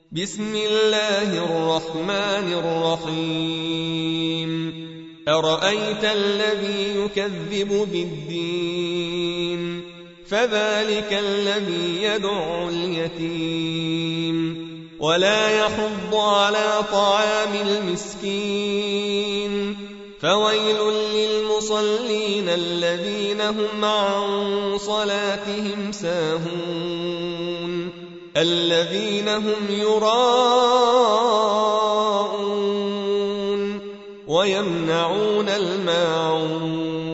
بسم الله الرحمن الرحيم أرأيت الذي يكذب بالدين فذلك الذي يدع اليتيم ولا يحض على طعام المسكين فويل للمصلين الذين هم عن صلاتهم ساهون الذين هم يراءون ويمنعون الماعون